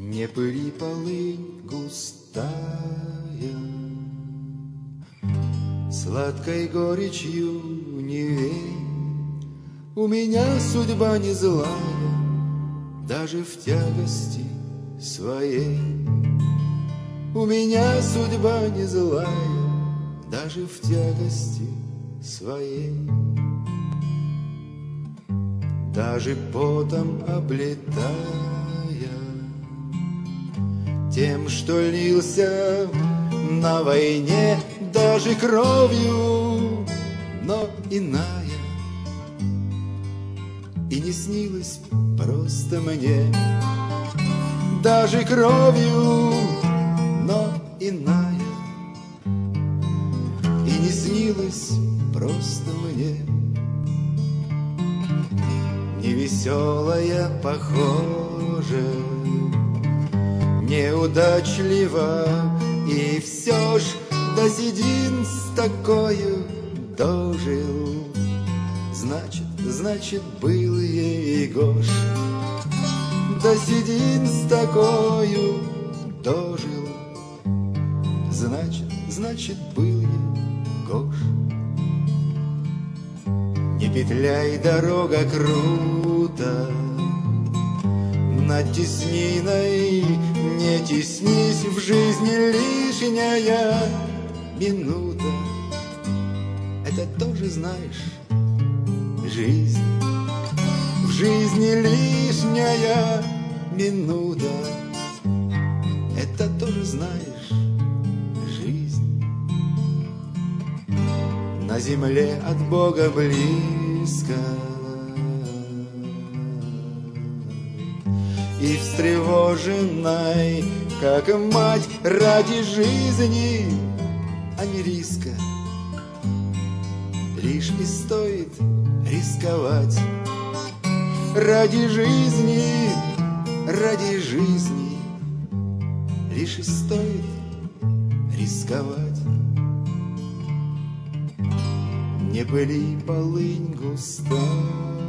Не пыли полынь густая, сладкой горечью не вей. У меня судьба не злая, даже в тягости своей. У меня судьба не злая, даже в тягости своей. Даже потом облетая, тем, что лился на войне, даже кровью, но иная. И не снилось просто мне, даже кровью, но иная. И не снилось просто мне. Невеселая, похоже, неудачлива, и все ж до седин с такою дожил. Значит, был ей гош. До седин с такою дожил. Значит, был ей гош. Не петляй, дорога круто, над тесниной не теснись, в жизни лишняя минута. Это тоже знаешь, жизнь. В жизни лишняя минута. Это тоже знаешь, жизнь. На земле от Бога близко, и встревоженной, как мать, ради жизни, а не риска. Лишь и стоит рисковать ради жизни, лишь и стоит рисковать. Не пыли полынь густая,